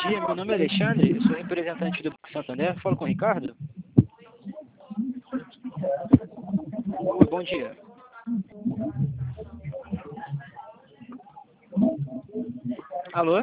dia, meu nome é Alexandre, eu sou representante do Banco Santander, falo com o Ricardo. Oi, bom dia. Alô?